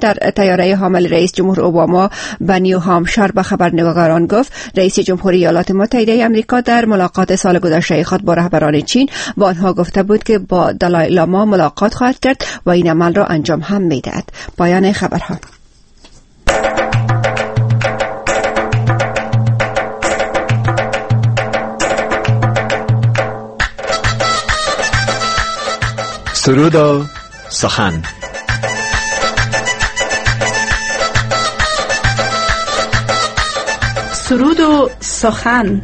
در طیاره حامل رئیس جمهور اوباما به نیو هامشایر به خبرنگاران گفت رئیس جمهوری ایالات متحده آمریکا در ملاقات سال گذشته خود با رهبران چین با آنها گفته بود که با دالای لاما ملاقات خواهد کرد و این عمل را انجام هم می‌دهد. پایان خبرها. سرود و سخن. سرود و سخن.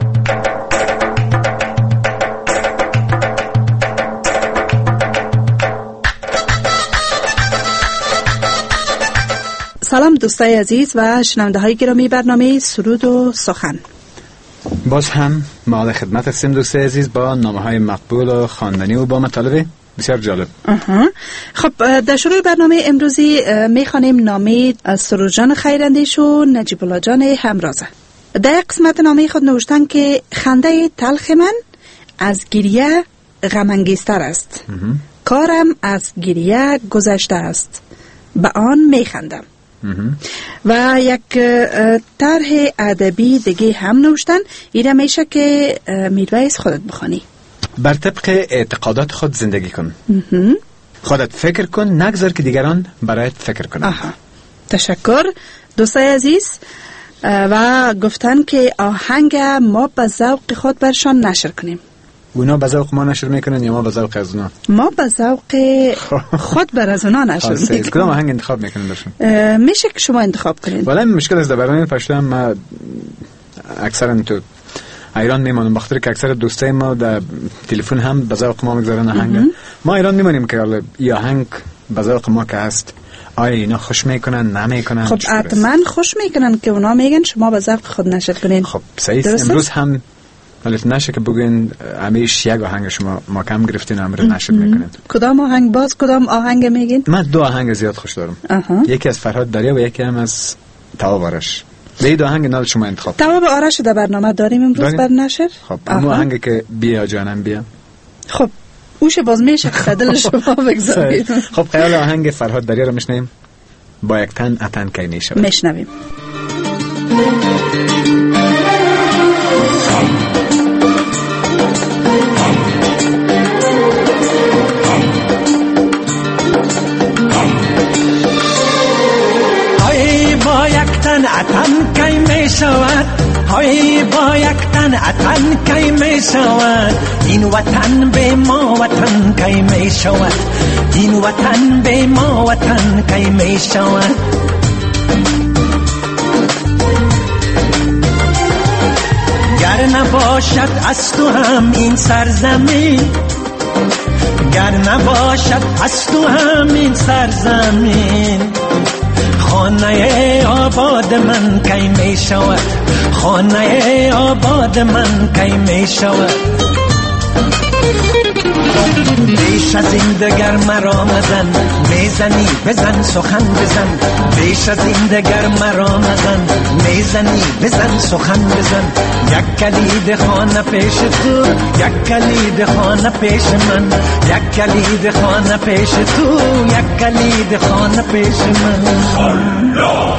سلام دوستای عزیز و شنونده های گرامی برنامه سرود و سخن. باز هم ما خدمت هستیم دوستای عزیز با نامه‌های مقبول و خواندنی و با مطالب بسیار جالب. خب در شروع برنامه امروزی میخوانیم نامه از سرور جان خیراندیش و نجیب الله جان همرازه. در یک قسمت نامه خود نوشتن که خنده تلخ من از گریه غم انگیزتر است. کارم از گریه گذشته است، به آن میخندم. و یک طرح ادبی دیگه هم نوشتن. ایره میشه که میرویس خودت بخوانی. بر طبق اعتقادات خود زندگی کن. خودت فکر کن، نگذار که دیگران برایت فکر کنند. تشکر دوستای عزیز. و گفتن که آهنگ ما به ذوق خود برشان نشر کنیم. اونا به ذوق ما نشر میکنن یا ما به ذوق از اونا؟ ما به ذوق خود بر از اونا نشر میکنیم. کدام آهنگ انتخاب میکنن برشون؟ میشه که شما انتخاب کنین. ولی مشکل است در برنامه پشتم ما اکثرا تو ایران میمانم، بخاطر که اکثر دوستای ما در تلفن هم به ذوق ما میگذارن آهنگ. ما ایران میمونیم که حالا این آهنگ به ذوق ما که هست، آیا اینا خوش میکنن نمیکنن؟ خب حتما خوش میکنن که اونا میگن شما به ذوق خود نشر کنین. خب صحیح. امروز هم ولی نشه که بگوین همیش یک آهنگ شما ما کم گرفتین امروز نشر میکنین. کدام آهنگ؟ باز کدام آهنگ میگین؟ من دو آهنگ زیاد خوش دارم. یکی از فرهاد دریا و یکی هم از تواب آرش. به دو آهنگ نال شما انتخاب. تواب آرش در برنامه داریم امروز بر نشر. خب اون آهنگ که بیا جانم بیا. خب اوش باز میشه که دل شما بگذارید. خب خیال آهنگ فرهاد دریا رو میشنیم. با یک تن اتن کی میشه. میشنویم. اتن کی می شود، های با یک تن اتن کی می شود، این وطن به ما وطن کی می شود، این وطن به ما وطن کی می شود. گر نباشد از تو هم این سرزمین، گر نباشد از تو هم این سرزمین، خانه آباد من کی می شود، خانه آباد من کی می شود. بیش از این دگر مرا مزن، میزنی بزن سخن بزن، بیش از این دگر مرا مزن، میزنی بزن سخن بزن. یک کلید خانه پیش تو، یک کلید خانه پیش من، یک کلید خانه پیش تو، یک کلید خانه پیش من. الله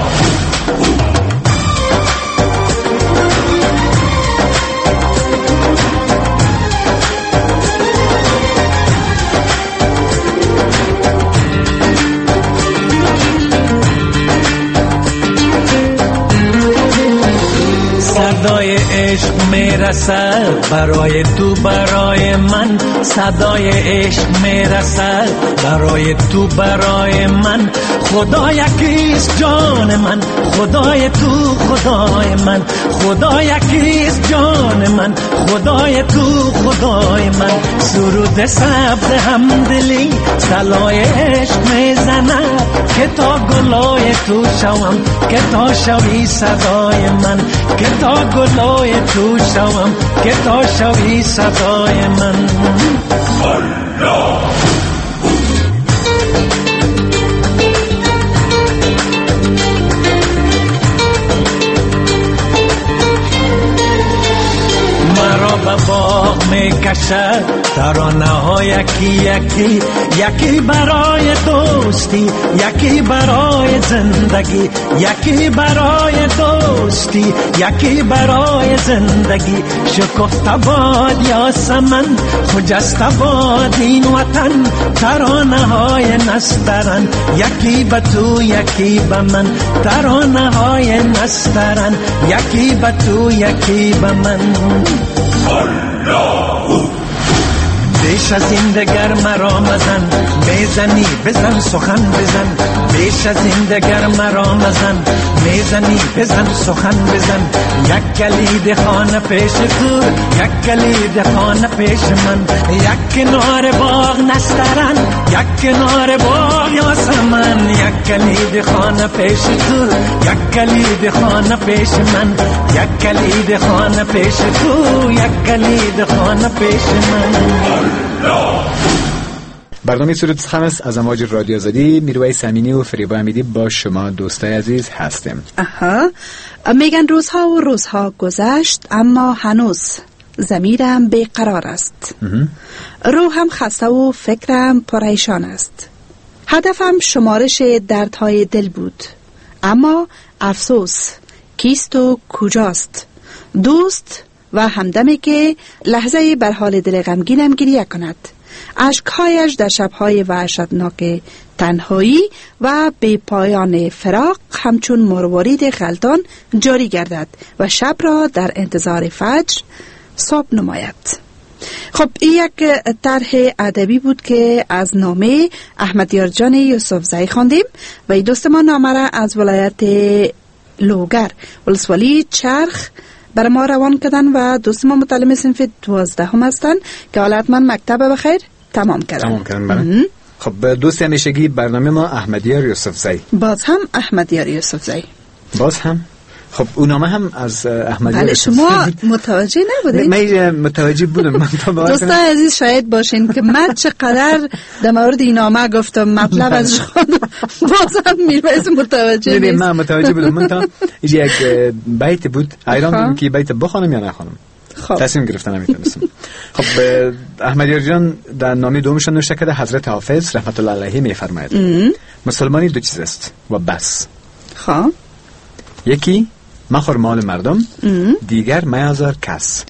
صدای عشق میرسد برای تو برای من، صدای عشق میرسد برای تو برای من. خدا یکیست جان من، خدای تو خدای من، خدا یکیست جان من، خدای تو خدای من. سرود سبز همدلی صلای عشق میزند، که تا گلای تو شوم، که تا شوی صدای من، که تا گلای تو شوم، که تا شوی صدای من. الله مرا به باغ میکشد میکشه ترانه ها یکی یکی، یکی برای دوستی، یکی برای زندگی، یکی برای دوستی، یکی برای زندگی. شکفته باد یاسمن، خجسته باد این وطن، ترانه های نسترن، یکی به تو یکی به من، ترانه های نسترن، یکی به تو یکی به من. بیش از این دگر مرا مزن، میزنی بزن سخن بزن، بیش از این دگر مرا مزن، میزنی بزن سخن بزن. یک کلید خانه پیش تو، یک کلید خانه پیش من، یک کنار باغ نسترن، یک کنار باغ یاسمن. یک کلید خانه پیش تو، یک کلید خانه پیش من، یک کلید خانه پیش تو، یک کلید خانه پیش من. برنامه سرود سخن است از امواج رادیو آزادی. میرویس امینی و فریبا امیدی با شما دوستای عزیز هستیم. میگن روزها و روزها گذشت، اما هنوز ضمیرم بیقرار است. روحم خسته و فکرم پریشان است. هدفم شمارش دردهای دل بود، اما افسوس کیست و کجاست؟ دوست و همدمی که لحظه بر حال دل غمگینم گریه کند، اشکهایش در شبهای وحشتناک تنهایی و بی پایان فراق همچون مروارید غلطان جاری گردد و شب را در انتظار فجر صبح نماید. خب این یک طرح ادبی بود که از نامه احمدیار جان یوسفزئی خواندیم و این دوست ما نامه را از ولایت لوگر ولسوالی چرخ بر ما روان کردن و دوست ما متعلم صنف 12 هم هستن که حالت من مکتب بخیر تمام کردن. بله. خب دوست همیشگی برنامه ما احمدیار یوسفزئی، باز هم احمدیار یوسفزئی، باز هم. خب اون نامه هم از احمدیار یوسفزئی. شما متوجه نبودید؟ من متوجه بودم. دوستان عزیز شاید باشین که من چقدر در مورد این نامه گفتم، مطلب ازش خواندم، بازم میرویس متوجه نیست. من متوجه بودم. من تا یک بیت بود حیران بودم که بیت بخوانم یا نخوانم. تصمیم گرفتم نمیتونستم. خب احمدیار جان در نامه دومشون نوشته کرده حضرت حافظ رحمت الله علیه میفرماید مسلمانی دو چیز است و بس. خب یکی مخور مال مردم، دیگر میازار کس.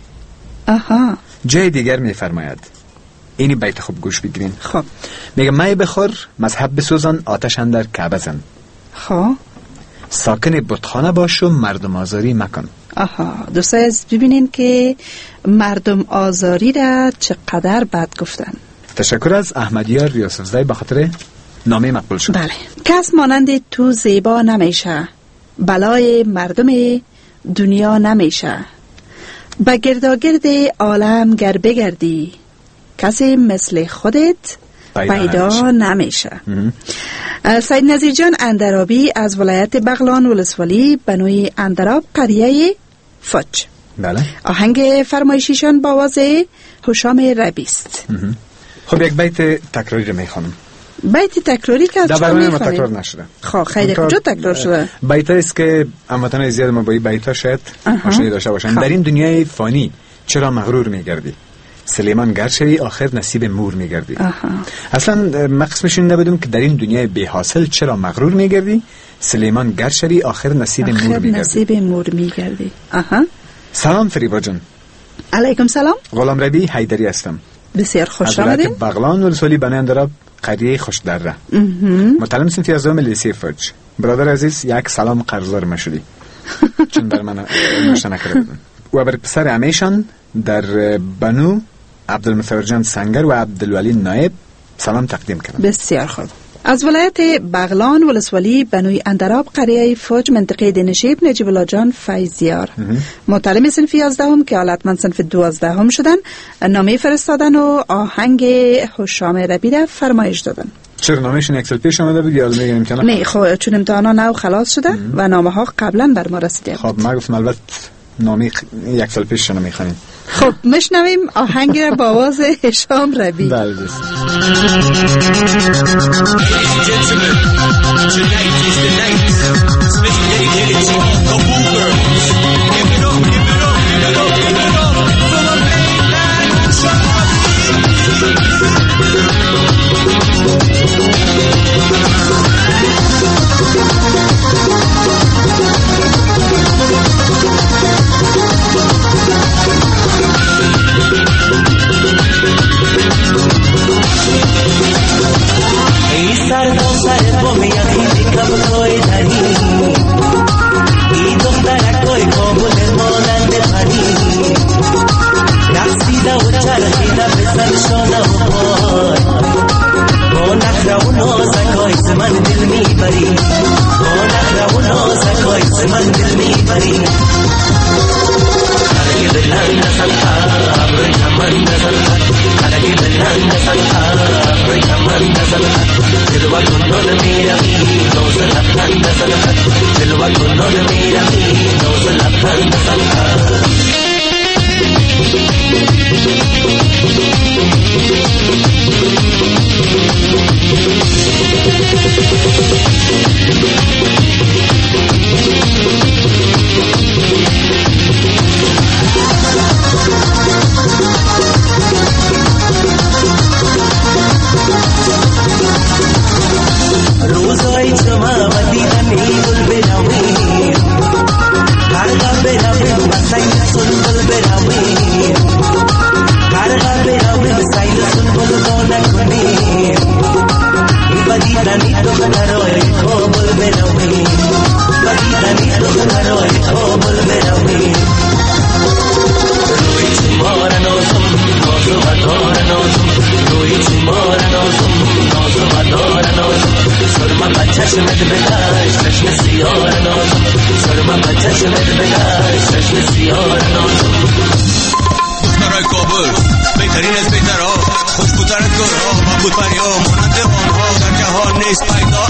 جای دیگر میفرماید، اینی بیت خوب گوش بگیرین. خب میگه می بخور مذهب بسوزان آتش اندر کعبه زن. خب ساکن بتخانه باش و مردم آزاری مکن. دوستان عزیز ببینین که مردم آزاری را چقدر بد گفتن. تشکر از احمدیار یوسفزئی به خاطر نامه مقبول شد. بله. کس مانند تو زیبا نمیشه، بلای مردم دنیا نمیشه. به گرداگرد عالم گر بگردی، کسی مثل خودت پیدا نمیشه. سید نظیر جان اندرابی از ولایت بغلان ولسوالی بنوی اندراب قریه فج. بله. آهنگ فرمایشیشان با آواز هشام ربی است. خب یک بیت تکراری رو میخوانم. بیت تکراری که در برنامه ما تکرار نشده. خب خیلی کجا تکرار شده؟ بیت است که هموطنان زیاد ما با این بیت شاید آشنایی داشته باشن. در این دنیای فانی چرا مغرور میگردی؟ سلیمان گرچه آخر نصیب مور میگردی. اصلا مقصدشون نبودم که در این دنیای بی حاصل چرا مغرور میگردی؟ سلیمان گرچه آخر نصیب مور میگردی. سلام فریبا جان. علیکم سلام. غلام ربی حیدری هستم. بسیار خوش آمدید. از بغلان ولسوالی بنی اندراب قریه خوشدره. متعلم صنف 11 لیسه فج. برادر عزیز یک سلام قرضدار ما شدی. چون بر من نوشته نکرده بودن. و بر پسر امیشان در بنو عبدالمصور جان سنگر و عبدالولی نایب سلام تقدیم کردم. بسیار خوب. از ولایت بغلان ولسوالی بنوی اندراب قریه فوج منطقه دنشیب نجیب الله جان فیضیار متعلم صنف 11 هم که حالتمند صنف 12 هم شدن نامه فرستادن و آهنگ هشام ربی را فرمایش دادن. چرا نامهشون یک سال پیش آمده بود یا میگن امتحان؟ نه خب چون امتحانا نو خلاص شده و نامه ها قبلا بر ما رسیده. خب ما گفتم البته نامه یک سال پیش شما میخوانیم. خب مشنویم آهنگ را با آواز هشام ربی. بله. Give it up, give it up, give it up, give it up. بگشت چشم سیاه نازم سرمم به چشمت بگشت چشم سیاه نازم دخترای کابل بهترین از بهترها خوشبوتر از گلها محبوب پریا مانند آنها در جهان نیست پیدا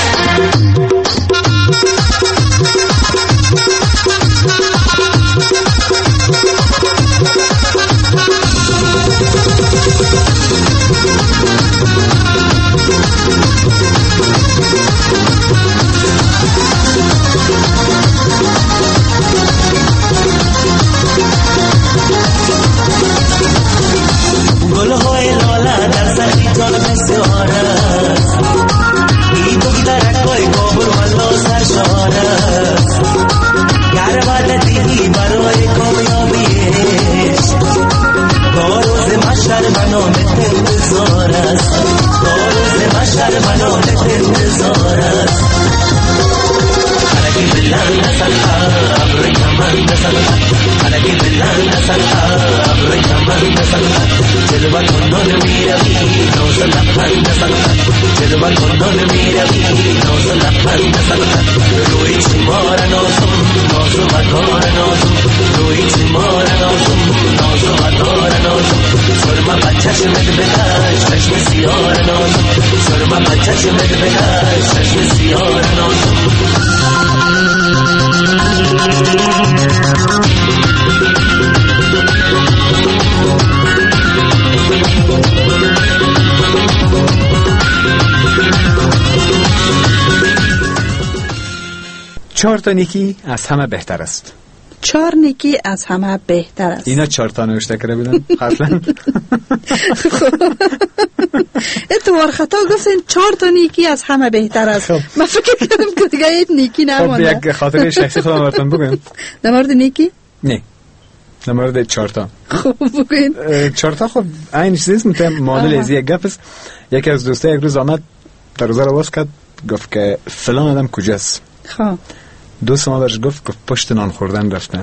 گلهای لاله در سخیتان بسیار است ای دخترکای کابل والله سرشار است گر بلدی برای کامیابیش تا روز محشر منامت انتظار است تا روز محشر منامت انتظار است حرکی بلند سلحا ابری کمند سلحا حرکی بلند سلحا ابری کمند سلحا جلوه کنون میروی نوز لبخند سلحا جلوه کنون میروی نوز لبخند سلحا روی چمار نازم ناز و کار نازم روی چمار نازم ناز و کار نازم سرما به چشمت بگشت چشم سیاه نازم سرما به چشمت بگشت چشم سیاه نازم چهار تا نیکی از همه بهتر است. 4 نیکی از همه بهتر است. اینا 4 تا نوشته کرده بودن اصلا. اتوار خطا گفتین 4 تا نیکی از همه بهتر است. من فکر کردم که دیگه یک نیکی نمانده. خب یک خاطره شخصی خودم براتون بگم. در مورد نیکی؟ نه. در مورد 4 تا. خب بگین. 4 تا خب این چیزی است معادل از یک گپ است. یکی از دوستای یک روز آمد دروازه رو باز کرد گفت که فلان آدم کجاست؟ خب دوست ما برش گفت پشت نان خوردن رفته.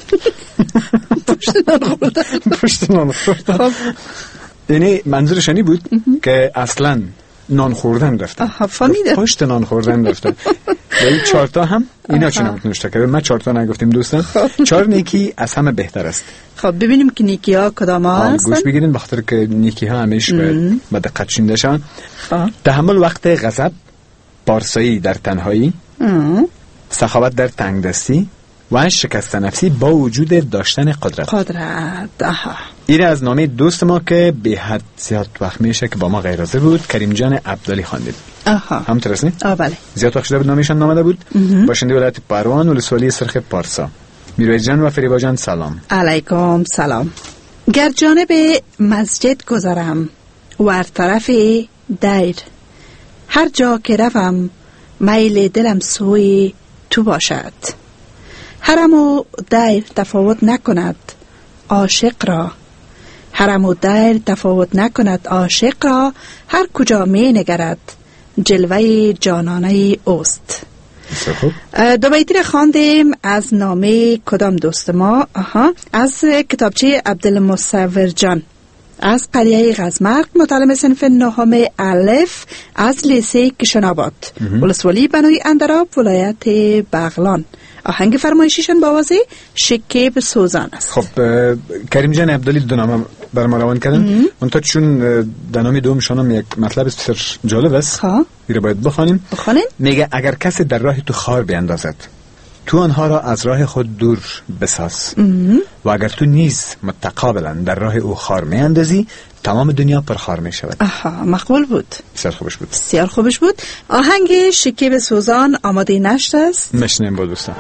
پشت نان خوردن. یعنی منظورش اینی بود که اصلا نان خوردن رفته. فهمیدم. پشت نان خوردن رفته. و این 4 تا هم اینا چه نوشته کرده. ما 4 تا نگفتیم دوستان. 4 نیکی از همه بهتر است. خب ببینیم که نیکی ها کدام ها هستن. گوش بگیرین بخاطر که نیکی ها همیشه به دقت شنیده شون. تحمل وقت غضب، پارسایی در تنهایی، سخاوت در تنگدستی و شکست نفسی با وجود داشتن قدرت. این از نامه دوست ما که به حد زیاد وقت میشه که با ما غیر حاضر بود، کریم جان عبدالی خواندید. هم درست نه؟ بله. زیاد وقت شده بود نامشان نامده بود. باشنده ولایت پروان ولسوالی سرخ پارسا. میرویس جان و فریبا جان سلام. علیکم سلام. گر جانب مسجد گذرم و طرف دیر، هر جا که روم میل دلم سوی تو باشد. حرم و دیر تفاوت نکند عاشق را، حرم و دیر تفاوت نکند عاشق را، هر کجا می نگرد جلوه جانانه اوست. دو بیتی را خواندیم از نامه کدام دوست ما؟ از کتابچه عبدالمصور جان از قریه غزمرق، متعلم صنف 9 الف از لیسه کشناباد، ولسوالی بنوی اندراب، ولایت بغلان. آهنگ فرمایشیشن با آواز شکیب سوزان است. خب کریم جان عبدالی دو نامه بر ما روان کردن. منتها چون در نام دومشان هم یک مطلب بسیار جالب است، این باید بخوانیم. میگه اگر کسی در راه تو خار بیندازد، تو آنها را از راه خود دور بساز، و اگر تو نیز متقابلا در راه او خار می اندازی، تمام دنیا پر خار می شود. مقبول بود. بسیار خوبش بود. بسیار خوبش بود. آهنگ شکیب سوزان آماده نشت است. مشنیم با دوستان.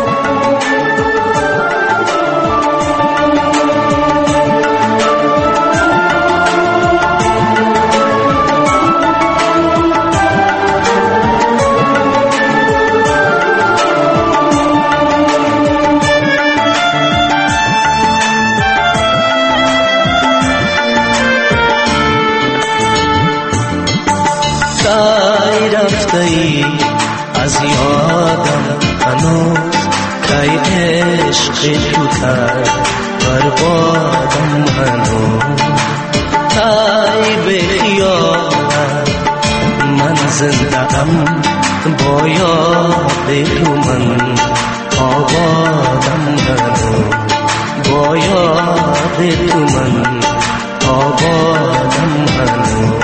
از یادم هنوز کای عشق تو کرد بربادم هنوز تای به خیالم من زنده‌ام با یاد تو، من آبادم هنو با یاد تو، من آبادم هنو.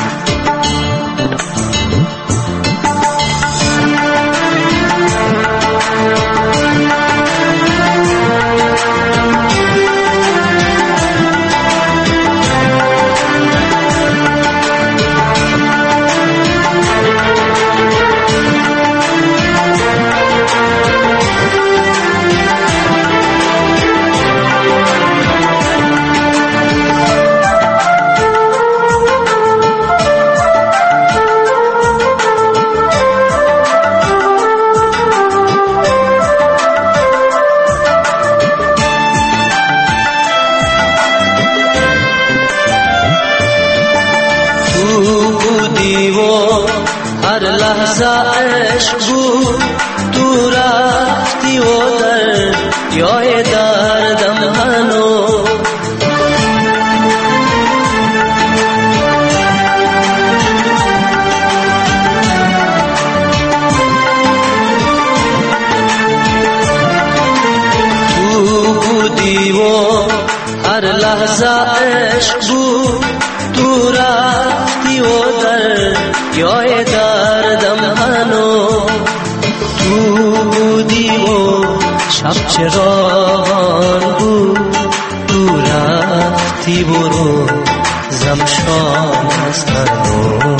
هر لحظه عشق بود، تو رفتی و دریای دردم هنو. تو بودی و هر لحظه عشق بود، تو رفتی و دریای دردم هنو. تو بودی و شب چراغان بود، تو رفتی برو زمشان از هنو.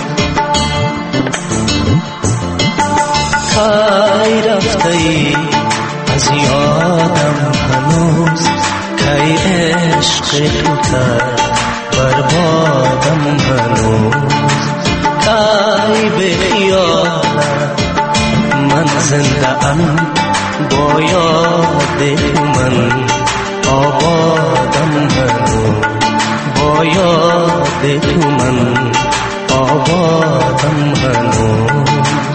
کای رفتی از یادم هنوز، کای عشق تو کرد بربادم هنوز. کای به خیالت من زنده ام با یاد تو، من آبادم هنوز با یاد تو، من آبادم هنوز.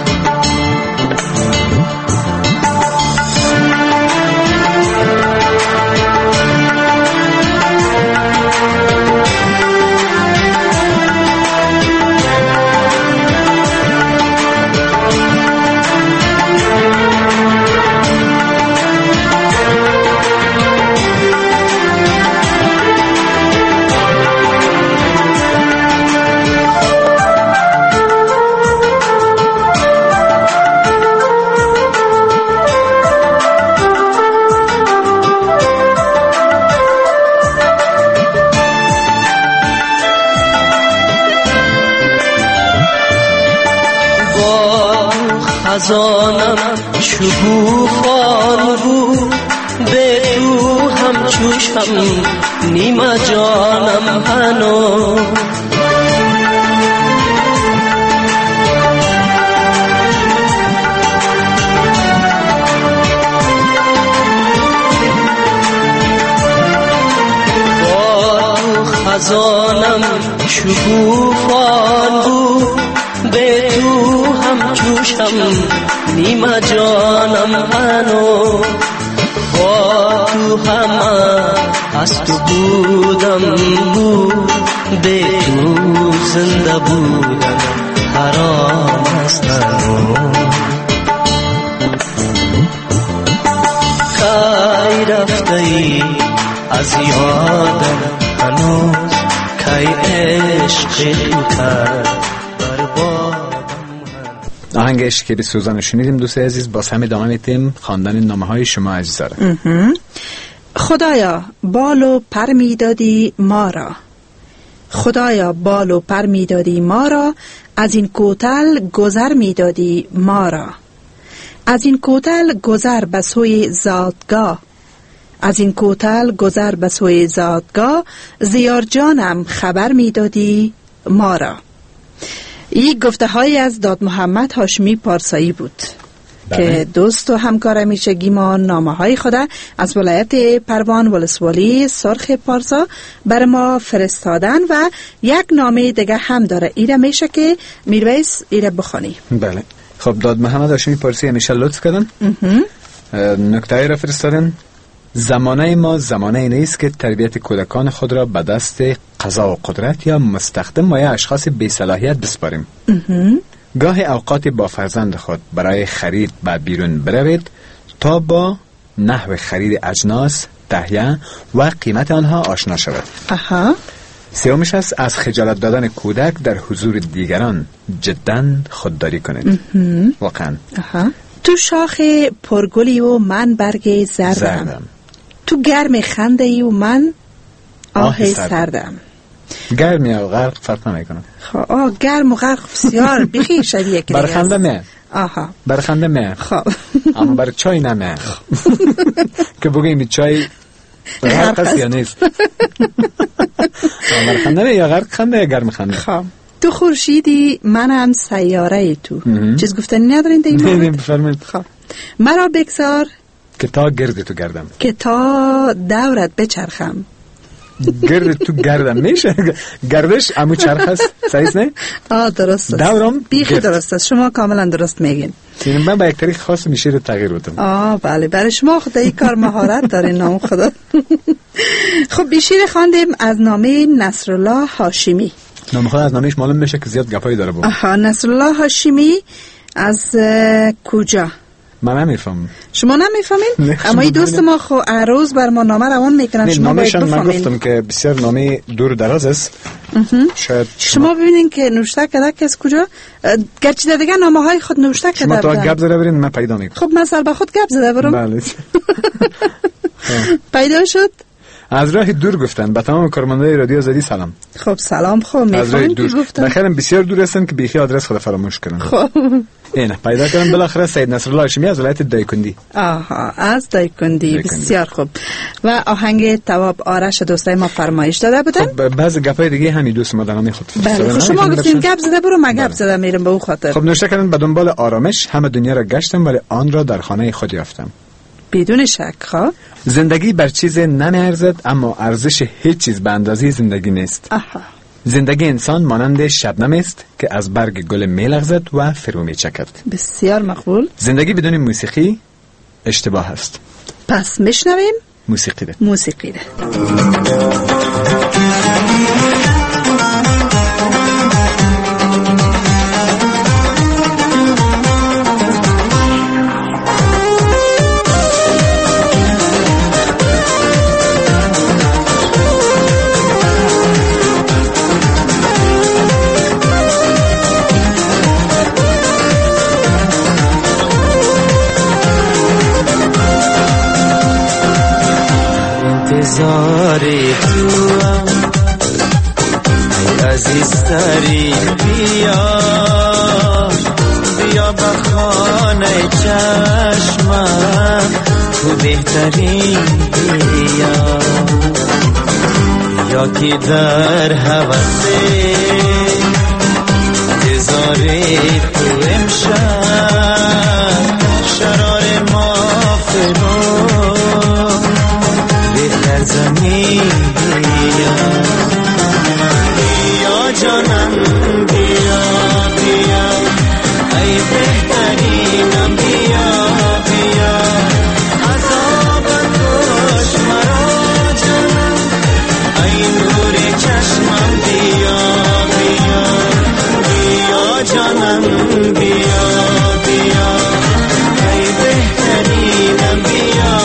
خزانم شکوفان بود، به تو هم چوشم نیمه جانم هنو. با تو خزانم شکوفان بود، به تو هم چوشم نیمه جانم هنو. با تو همه از تو بودم بود، به تو زنده بودم حرام است هنو. کای رفتی از یادم هنوز، کای عشق تو کرد آهنگ عشقی به سوزان شنیدیم. دوست عزیز، باز هم ادامه میدیم خواندن نامه های شما عزیزا را. خدایا بال و پر میدادی ما را، خدایا بال و پر میدادی ما را، از این کوتل گذر میدادی ما را. از این کوتل گذر به سوی زادگاه، از این کوتل گذر به سوی زادگاه، زیار جانم خبر میدادی ما را. این گفته های از داد محمد هاشمی پارسایی بود که دوست و همکار همیشگی ما نامه های خود از ولایت پروان ولسوالی سرخ پارسا بر ما فرستادن و یک نامه دیگه هم داره. ایره میشه که میرویس ایره بخونی. بله. خب داد محمد هاشمی پارسی همیشه لطف کردن. نکته را فرستادن: زمانه ما زمانه نیست که تربیت کودکان خود را به دست قضا و قدرت یا مستخدم و یا اشخاص بی‌صلاحیت بسپاریم. گاه اوقاتی با فرزند خود برای خرید به بیرون بروید تا با نحو خرید اجناس، تهیه و قیمت آنها آشنا شود. سومش است از خجالت دادن کودک در حضور دیگران جداً خودداری کنید. واقعاً. تو شاخ پرگلی و من برگ زردم. تو گرم خنده ای و من آه سردم. گرم یا غرق فرق نمیکنه. خب گرم و غرق بسیار بخی شبیه که برخنده نه. برخنده نه. خب اما بر چای نه. که بگیم چای غرق است یا نیست. برخنده نه یا غرق خنده یا گرم خنده. خب تو خورشیدی منم سیاره تو. چیز گفتنی ندارین دیگه؟ نه بفرمایید. خب مرا بگذار که تا گرد تو گردم. که تا دورت بچرخم. گرد تو گردم میشه. گردش امو چرخ است. صحیح نه؟ درست است. دورم بیخی درست است. شما کاملا درست میگین. من با یک طریق خاص میشه رو تغییر بدم. بله برای شما خود این کار مهارت داره نام خدا. خب بیشیر خواندیم از نامه نصرالله هاشمی. نام خود از نامش معلوم میشه که زیاد گپایی داره بود. نصرالله هاشمی از کجا؟ من نمیفهمم. شما نمیفهمین؟ اما این دوست ما خو روز بر ما نامه روان میکنن. شما باید بفهمین. من گفتم که بسیار نامه دور دراز است. شاید شما ببینین که نوشته کرده که از کجا، گرچه دیگه نامه های خود نوشته کرده بودن. شما تا گپ زده برین من پیدا میکنم. خب من سر به خود گپ زده برم. بله. پیدا شد. از راه دور گفتن. به تمام کارمندای رادیو آزادی سلام. خب سلام. خب میفهمین که گفتن. بخیرم بسیار دور هستن که بیخی آدرس خود فراموش کردن. خب اینه پیدا کردم بالاخره سید نصرالله هاشمی از ولایت دایکندی. از دایکندی. بسیار خوب. و آهنگ تواب آرش دوستای ما فرمایش داده بودن. خب بعضی گپای دیگه همین دوست ما در خود. بله شما گفتین گپ زده برو من گپ زدم میرم به اون خاطر. خب نوشته کردن به دنبال آرامش همه دنیا را گشتم ولی آن را در خانه خود یافتم. بدون شک. خب زندگی بر چیز نمیارزد اما ارزش هیچ چیز به اندازه زندگی نیست. زندگی انسان مانند شبنم است که از برگ گل میلغزد و فرو میچکد. بسیار مقبول. زندگی بدون موسیقی اشتباه است. پس میشنویم موسیقی ده. انتظاری توام ای عزیزتری بیا به خانه چشمم تو بهترین یا که در حوثه انتظاری تو امشب شرار ما فرو زمین بیا جانم بیا ای بهترینم بیا عذاب کش مرا جانم ای نور چشمم بیا جانم بیا ای بهترینم بیا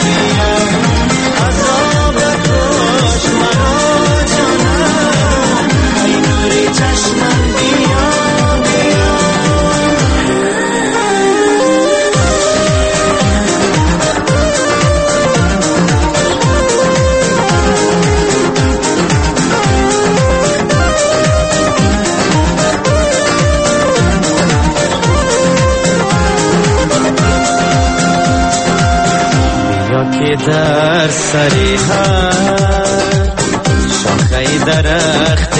در سری هر شاخه درخت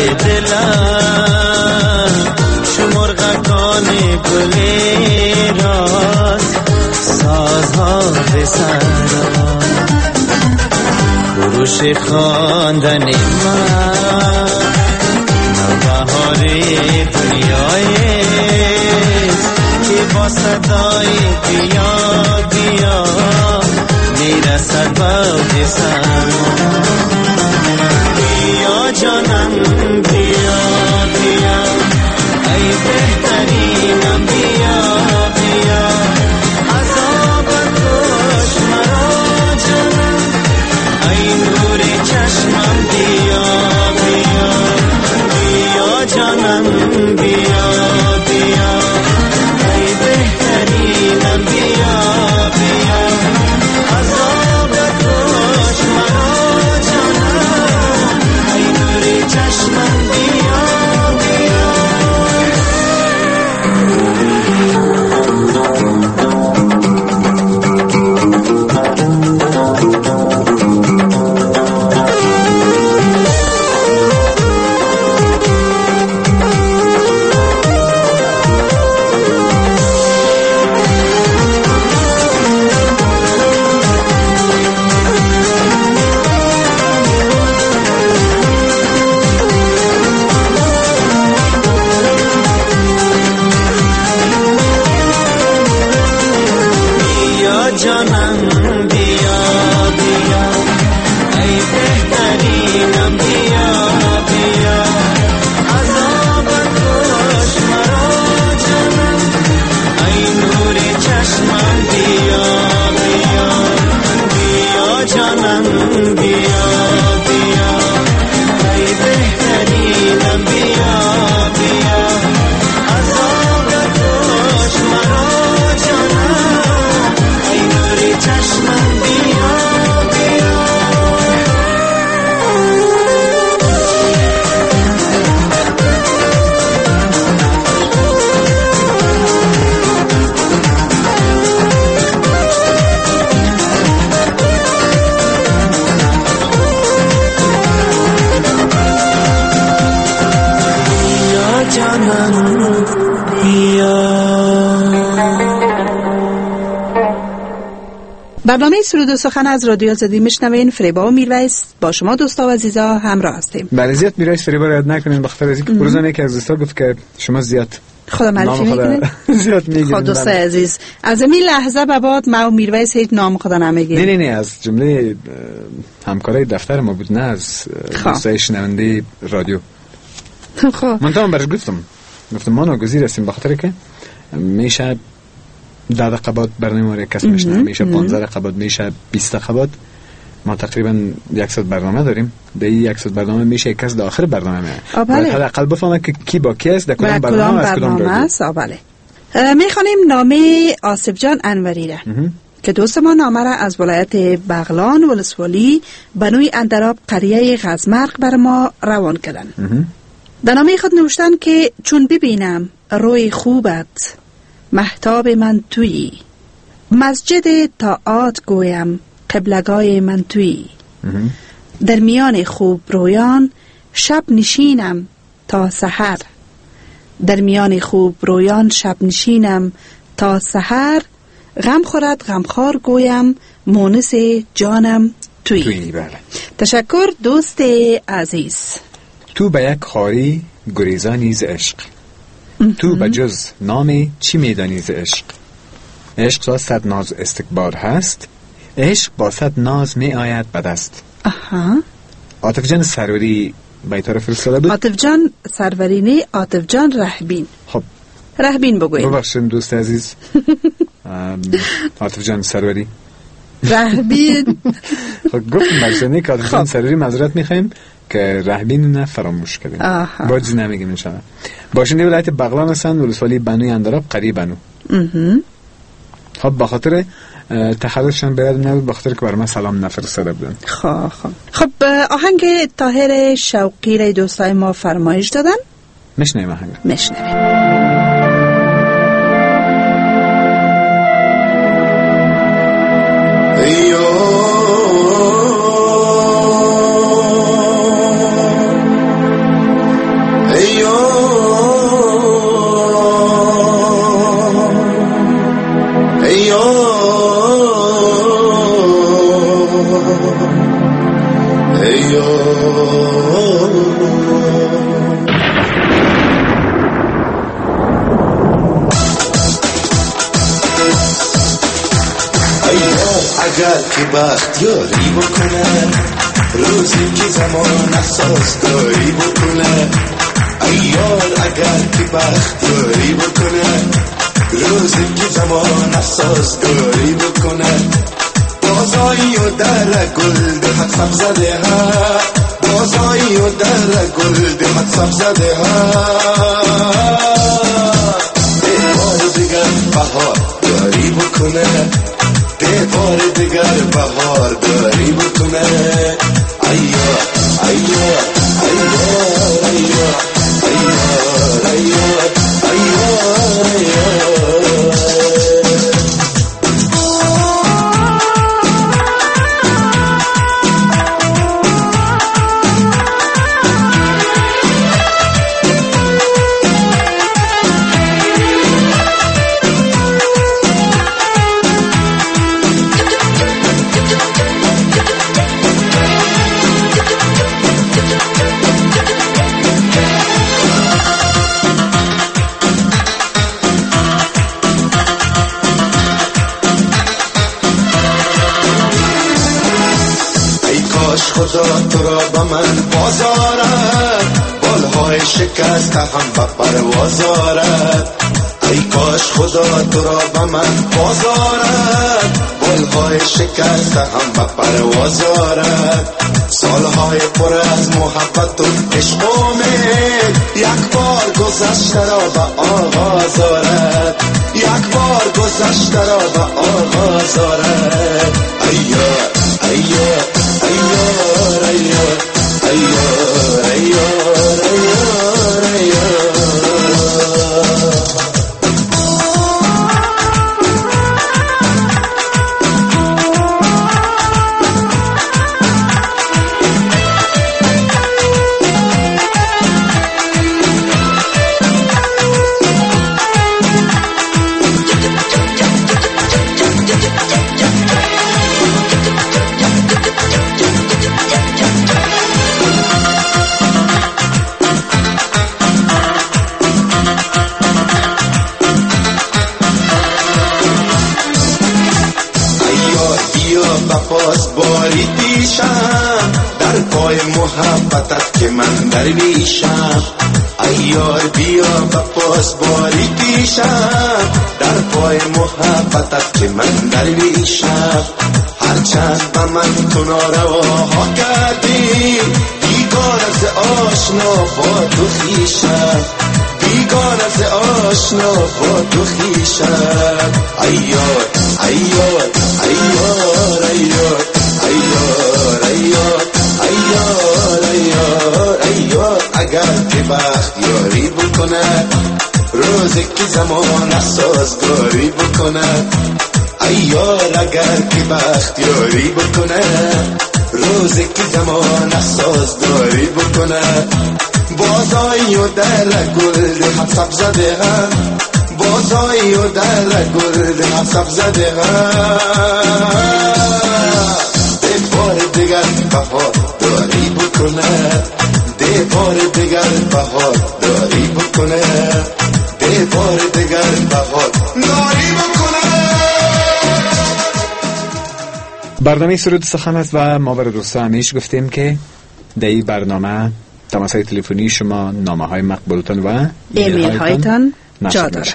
دلم شمرغکان گلی راست سازها به سرم خروش خواندن من نوبهاری دنیایست که با صدای بیا میرسد باقی سرما بیا جانم بیا ای بهترین جانم بیا بیا ای بهترینم بیا بیا عذابت کش مرا جانم ای نور چشمم بیا بیا بیا جانم بیا بیا ای بهترینم بیا بیا عذابت کش مرا جانم ای نور چشمم بیا بیا برنامه سرود و سخن از رادیو آزادی میشنوین. فریبا و میرویس با شما دوستا و عزیزا همراه هستیم. بله زیاد میرویس فریبا رو یاد نکنین بخاطر از اینکه روزانه یکی از دوستا گفت که شما زیاد خدا معرفی میکنین. زیاد میگین. خدا دوست عزیز از این لحظه به بعد ما و میرویس هیچ نام خدا نمیگیم. نه از جمله همکارای دفتر ما بود، نه از دوستای شنونده رادیو. خب من تمام برش گفتم ما ناگزیر هستیم بخاطر که میشه 10 دقیقه بعد برنامه رو کس میشنه، میشه 15 دقیقه بعد، میشه 20 دقیقه بعد. ما تقریبا 100 برنامه داریم. در این 100 برنامه میشه یک کس در آخر برنامه باید حداقل بفهمه که کی با کی است، در کدام برنامه است، کدام رادیو. بله. میخوانیم نامه آصف جان انوری را که دوست ما نامه را از ولایت بغلان ولسوالی بنوی اندراب قریه غزمرق بر ما روان کردن. در نامه خود نوشتن که چون ببینم روی خوبت مهتاب من تویی، مسجد طاعات گویم قبلگاه من تویی، در میان خوب رویان شب نشینم تا سحر، در میان خوب رویان شب نشینم تا سحر، غم خورد غمخوار گویم مونس جانم تویی. بله. تشکر دوست عزیز. تو به یک خاری گریزانی ز عشق، تو به جز نام چی میدانی ز عشق؟ عشق را 100 ناز استکبار هست، عشق با 100 ناز می آید به دست. عاطف جان سروری بیت رو فرستاده بود. عاطف جان سروری نه، عاطف جان رهبین. خب رهبین بگوید. ببخشید دوست عزیز. عاطف جان سروری رهبین. خب گفتم برشنی که عاطف جان سروری معذرت میخوایم که رهبین نه فراموش کردیم. باجی نمیگیم انشاءالله. باشنده ولایت بغلان هستند، ولسوالی بنوی اندراب قریه بنو. خب بخاطر تخلصشان باید نبود، بخاطر که بر من سلام نفرستاده بودن. خب آهنگ طاهر شوقی را دوستای ما فرمایش دادن، میشنویم آهنگ. اگر که بخت یاری بکنه، روزی که زمان احساس داری بکنه، ایار اگر که بخت یاری بکنه، روزی که زمان احساس داری بکنه، بازایی و در گل دهت سب زده ها، بازایی و در گل دهت سب زده ها، بار دیگر بهار داری بکنه، بار دیگر بهار داری بکنه، ایار ایار ایار ایار ایار ایار ایار ایار. خدا تو را به من بازارد، بالهای شکسته هم به پرواز آرد. ای کاش خدا تو را به من بازارد، بالهای شکسته هم به پرواز آرد. سالهای پر از محبت و عشق و امید یک بار گذشته را به آغاز آرد، یک بار گذشته را به آغاز آرد. ایار ایار ایار ایار ایار ایار ایار ایار. باز باری پیشم در پای محبتت که من درویشم. ایار بیا باز باری پیشم در پای محبتت که من درویشم. هرچند به من تو نارواها کردی، بیگانه ز آشنا با تو خویشم، بیگانه ز آشنا با تو خویشم. ایار ایار ایار ایار ایار ایار ایار ایار ایار. اگر که بخت یاری بکنه، روزی که زمان سازگاری بکنه. ایار اگر که بخت یاری بکنه، روزی که زمان سازگاری بکنه. بازایی و در گل هم سب زده هم، بازایی و در گل هم سب زده هم. بار دیگر بهار داری بکنه، بار دیگر بهار داری بکنه، بار دیگر بهار داری بکنه. برنامه سرود سخن است و ما برای دوستان همیشه گفتیم که در این برنامه تماس‌های تلفنی شما، نامه‌های مقبولتان و ایمیل هایتان جا داره.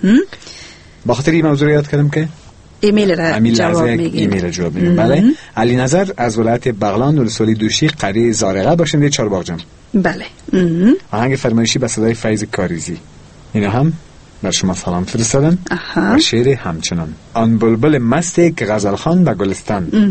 با خاطر این موضوع یاد کردم که ایمیل را جواب میگیم. ایمیل جواب میگیم. بله. علی نظر از ولایت بغلان ولسوالی دوشی قریه زارقه باشنده چهارباغ. بله. آهنگ فرمایشی به صدای فیض کاریزی. اینا هم بر شما سلام فرستادن و شعر همچنان. آن بلبل مستی که غزل خوان به گلستان،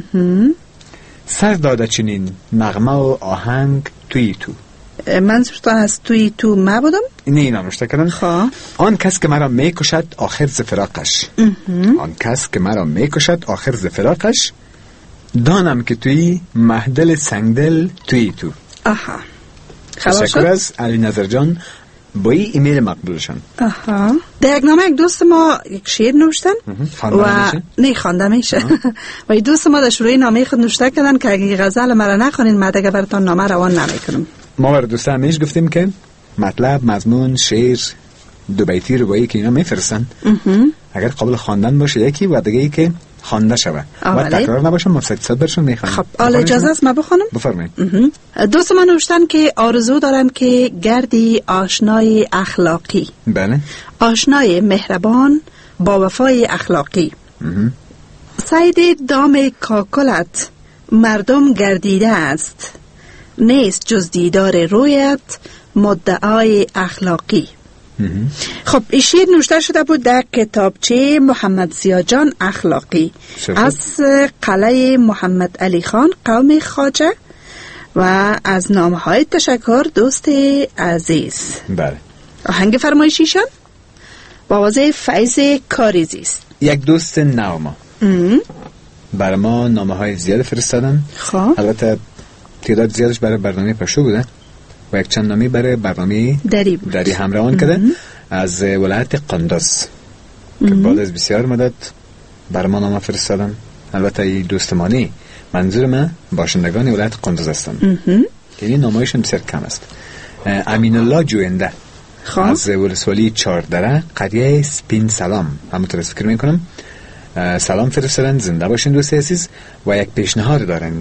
سر داده چنین نغمه و آهنگ توی تو. منظورتان از توی تو ما بودم؟ نه اینا نوشته کردن. آن کس که مرا میکشد آخر ز فراقش، آن کس که مرا میکشد آخر ز فراقش، دانم که توی مهدل سنگدل توی تو. آها. تشکر از علی نظر جان با این ایمیل مقبولشان. در یک نامه یک دوست ما یک شعر نوشتن و نه خوانده میشه و این دوست ما در شروع نامه خود نوشته کردن که اگه غزل مرا نخوانین ما دیگه براتون نامه روان نمیکنم. ما برای دوستان همیشه گفتیم که مطلب، مضمون، شعر، دو بیتی روایی که اینا میفرستن اگر قابل خواندن باشه یکی و دیگه ای که خوانده شوه و تکرار نباشه مفصل برشون میخوانیم. خب حالا اجازه است ما بخونم؟ بفرمایید. دوست من نوشتن که آرزو دارن که گردی آشنای اخلاقی، بله، آشنای مهربان با وفای اخلاقی. سید دام کاکلت مردم گردیده است، نیست جز دیدار رویت مدعای اخلاقی. خب این شعر نوشته شده بود در کتابچه محمد ضیاءجان اخلاقی از قلعه محمد علی خان قوم خواجه و از نامه‌های تشکر دوست عزیز. بله. آهنگ فرمایشیشان با آواز فیض کاریزی است. یک دوست نو ما برای ما نامه‌های زیاد فرستادن. خب البته تعداد زیادش برای برنامه پشو بوده و یک چند نامی برای برنامه دری همراهان کرده از ولایت قندوز که بعد از بسیار مدت برای ما نامه فرستادن. البته این دوستمانی منظور من باشندگان ولایت قندوز هستند که این نامه‌هایشون بسیار کم است. امین الله جوینده از ولسوالی چهاردره قریه سپین سلام، همونطور فکر میکنم سلام فرستادن. زنده باشین دوست عزیز و یک پیشنهاد دارن اینا.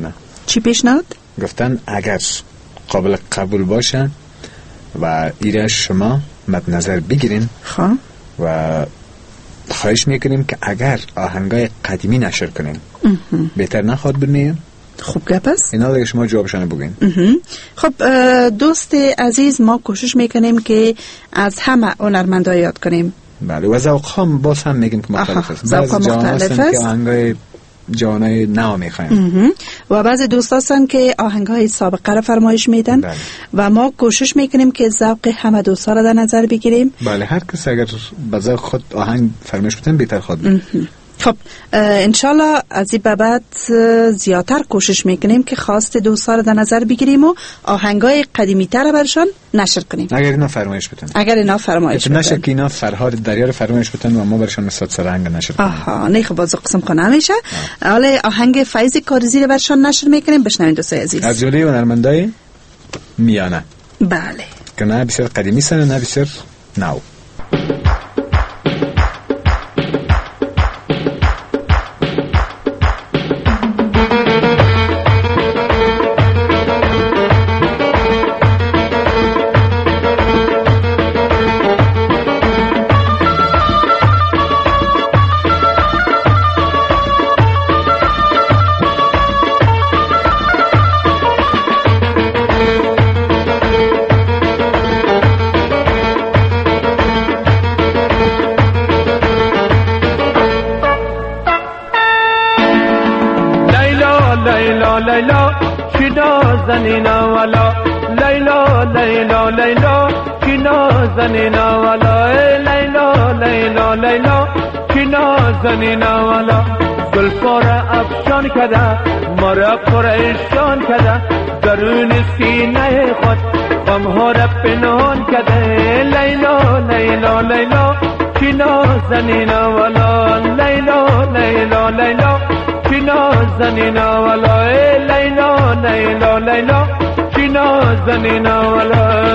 چی پیشنهاد؟ گفتن اگر قابل قبول باشه و ایره شما مد نظر بگیرین و خواهش میکنیم که اگر آهنگای قدیمی نشر کنیم بهتر نخواد بنیم. خوب گپ است. اینا دیگه شما جوابشان بگین. خب دوست عزیز، ما کوشش میکنیم که از همه هنرمندا یاد کنیم. بله و ذوق هم باز هم میگیم که مختلف است. ذوق مختلف است. که آهنگای جانای نو میخوایم و بعضی دوست هستن که آهنگای سابقه را فرمایش میدن. بله. و ما کوشش میکنیم که ذوق همه دوستا را در نظر بگیریم. بله هر کس اگر به ذوق خود آهنگ فرمایش بتن بهتر خود. خب انشالله از این به بعد زیادتر کوشش میکنیم که خواست دوستا را در نظر بگیریم و آهنگای قدیمی تر برشان نشر کنیم اگر اینا فرمایش بتن. نشه که اینا فرهاد دریا رو فرمایش بتن و ما برشان مثلا سرهنگ نشر کنیم. نه خب باز قسم کنه نمیشه. حالا آهنگ فیض کارزی رو برشان نشر میکنیم. بشنوین دوستای عزیز از جمله هنرمندای میانه. بله که نه بسیار قدیمی سن نه بسیار نو. لیلا چی نازنینا والا لیلا لیلا لیلا چی نازنینا والا لیلا لیلا لیلا چی نازنینا والا زلفار افشان کده مرا پریشان کده درون سینه خود غمها را پنهان کده لیلا لیلا لیلا چی نازنینا والا لیلا لیلا لیلا چی نازنینا والا لیلا لیلا لیلا چی نازنینا والا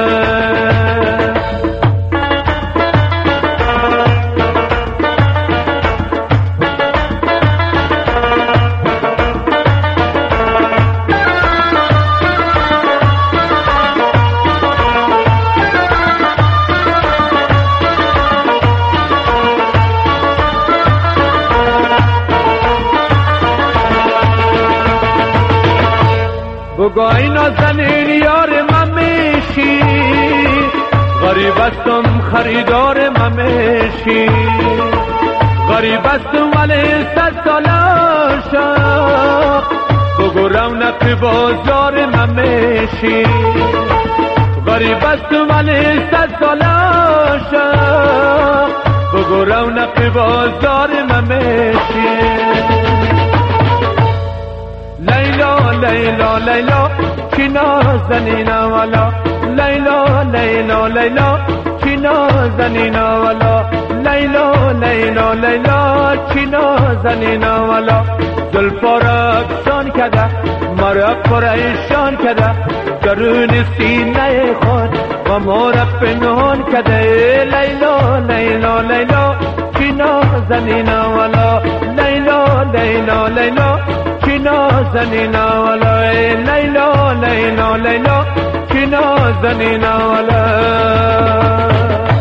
بگوی نازنین یار من میشی غریب استم خریدار من میشی غریب استم ولی 100 سال عاشق بگو رونق بازار من میشی غریب استم ولی 100 سال عاشق بگو رونق بازار من میشی لیلا لیلا لیلا چی نازنینا والا لیلا لیلا لیلا چی نازنینا والا لیلا لیلا لیلا چی نازنینا والا زلفا را افشان کده مرا پریشان کده درون سینه خود و ما را پنهان کده لیلا لیلا لیلا چی نازنینا والا لیلا لیلا لیلا چی نازنینا والا لیلا لیلا لیلا چی نازنینا والا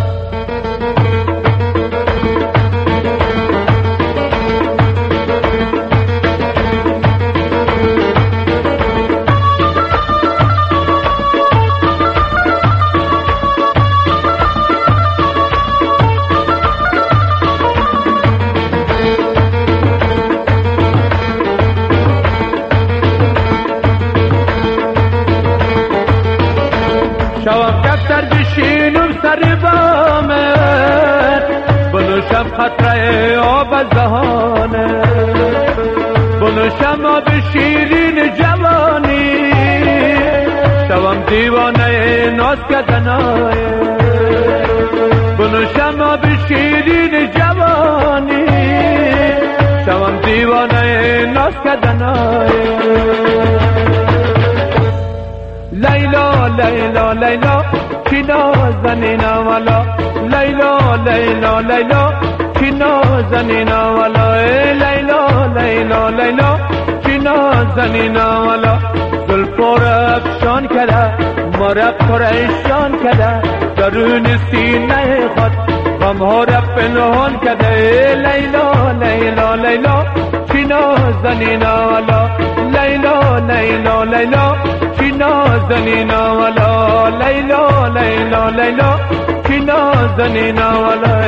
شوام دفتر بشینم سر بامت بنوشم خطره آب از دهانه بنوشم آب شیرین جوانی شوام دیوانه ناز کردنای بنوشم آب شیرین جوانی شوام دیوانه ناز کردنای لیلا لیلا لیلا چی نازنینا والا لیلا لیلا لیلا چی نازنینا والا لیلا لیلا لیلا چی نازنینا نازنینا والا زلفور افشان کده مرق پریشان کده درون سینه خود غمها را پنهان کده لیلا لیلا لیلا چی نازنینا والا لیلا لیلا لیلا چی نازنینا والا لیلا لیلا لیلا چی نازنینا والا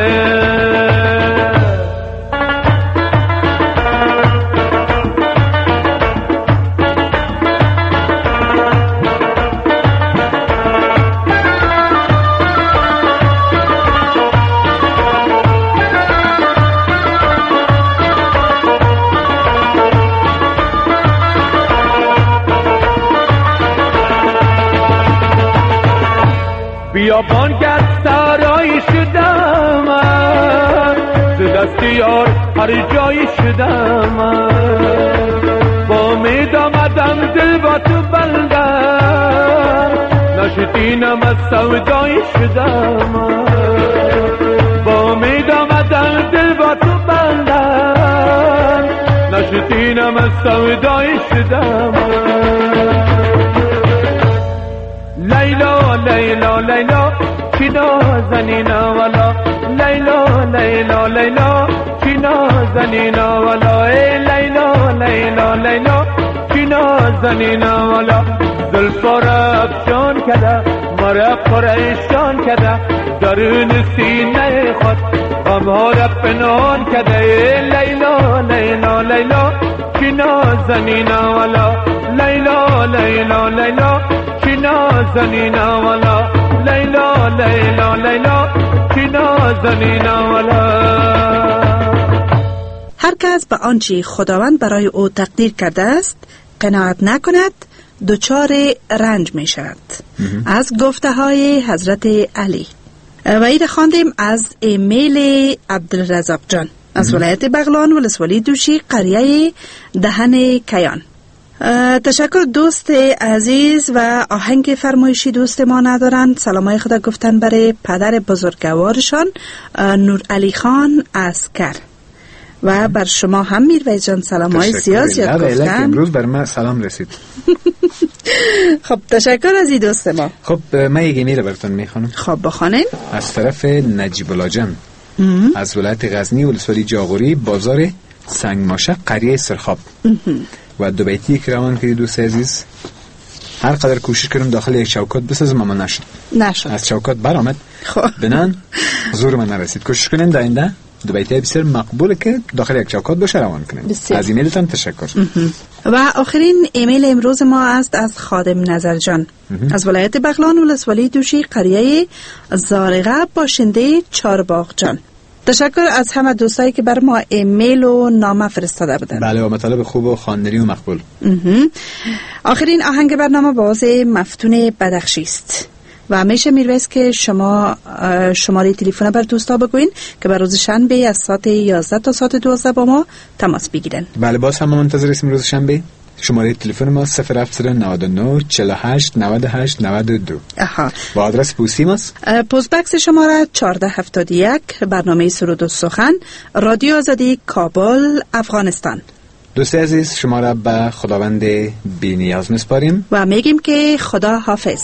بیابان گرد سرایی شدم ز دست یار هر جایی شدم با امید آمدم دل با تو بندم نشدینم از سودایی شدم با امید آمدم دل با تو بندم نشدینم از سودایی شدم لیلا لیلا لیلا چی نازنینا والا لیلا لیلا لیلا چی نازنینا والا ای لیلا لیلا لیلا چی نازنینا والا زلفا را افشان کده مرا پریشان کده درون سینه خود غمها را پنهان کده ای لیلا لیلا لیلا چی نازنینا والا لیلا لیلا لیلا چی نازنینا والا لیلا لیلا لیلا چی نازنینا والا هر کس به آنچه خداوند برای او تقدیر کرده است قناعت نکند دچار رنج می شود. از گفته های حضرت علی. و این خواندیم از ایمیل عبدالرزاق جان از ولایت بغلان ولسوالی دوشی قریه دهن کیان. تشکر دوست عزیز و آهنگ فرمایشی دوست ما ندارند. سلامای خدا گفتن برای پدر بزرگوارشان نور علی خان عسکر و بر شما هم میرویز جان سلامای زیاد گفتن. امروز بر من سلام رسید. خب تشکر از این دوست ما. خب من یک ایمیل براتون میخوانم. خب بخوانیم. از طرف نجیب الله جان از ولایت غزنی ولسوالی جاغوری بازار سنگماشه قریه سرخاب و دو بیتی که روان کردی دوست عزیز. هر قدر کوشش کردم داخل یک چوکات بسازم اما نشد. از چوکات برآمد. خب بنان زور من نرسید. کوشش کنیم در آینده دو بیتی بسیار مقبوله که داخل یک چوکات باشه روان کنیم. از ایمیلتان تشکر. و آخرین ایمیل امروز ما است از خادم نظر جان از ولایت بغلان ولسوالی دوشی قریه زارقه باشنده چارباغ جان. تشکر از همه دوستایی که بر ما ایمیل و نامه فرستاده بودند. بله و مطالب خوب و خواندنی و مقبول. آخرین آهنگ برنامه باز مفتون بدخشی است و همیشه میرویست که شما شماره تلفن بر دوستا بگوین که بر روز شنبه از ساعت 11 تا ساعت 12 با ما تماس بگیرن. بله باز هم منتظر هستیم روز شنبه. شماره تلفن ما 0799 48 98 92 و آدرس پستی ماست پست بکس شماره 1471 برنامه سرود و سخن رادیو آزادی کابل افغانستان. دوست عزیز شما را به خداوند بی نیاز میسپاریم و میگیم که خدا حافظ.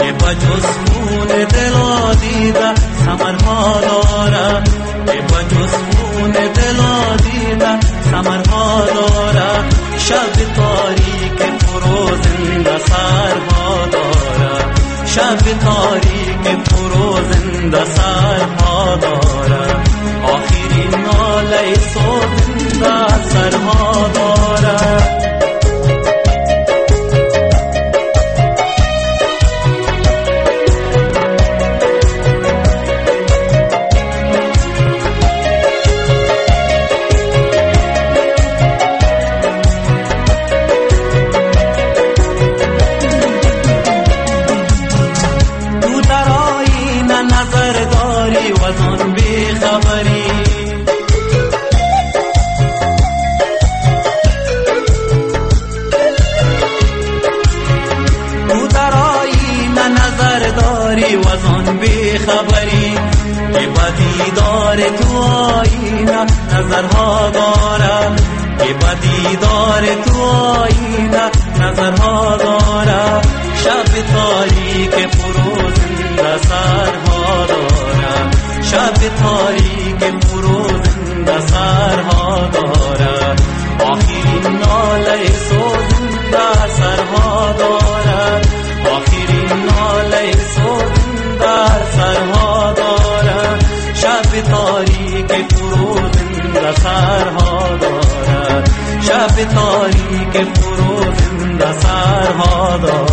که با جز خون دل دیده ثمرها داره که با جز خون دل دیده ثمرها داره شب تاریک فروزنده سرها داره شب تاریک فروزنده سرها داره آخرین ناله سوزنده سرها داره خبری که با دیدار تو آینه نظرها داره که با دیدار تو آینه نظرها داره شب تاریک فروزنده سرها داره شب تاریک فروزنده سرها داره آخرین ناله سوزنده سرها داره آخرین ناله سوزنده سرها داره شب تاریک فروزنده سرها داره شب تاریک فروزنده سرها داره